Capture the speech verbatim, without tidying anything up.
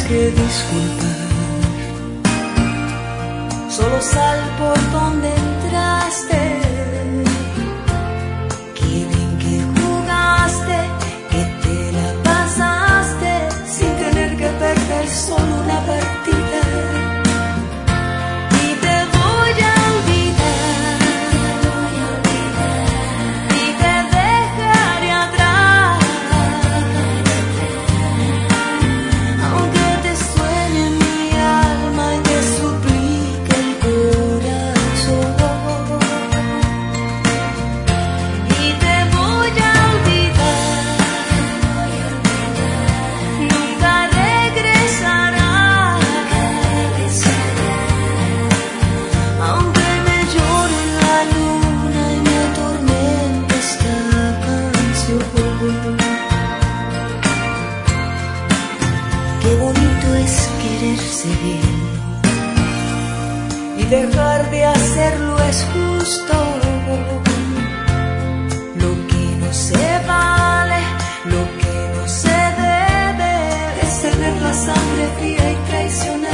que disculpar. Solo sal por donde entraste. Quieren que jugaste, que te la pasaste sin tener que perder solo una partida. Y te voy a olvidar, y te dejaré atrás, aunque te suene mi alma y te suplique el corazón. Y te voy a olvidar, nunca regresarás, aunque me llore la luna y me atormente esta canción. Qué bonito es quererse bien y dejar de hacerlo es justo. Lo que no se vale, lo que no se debe, es tener la sangre fría y traicionar.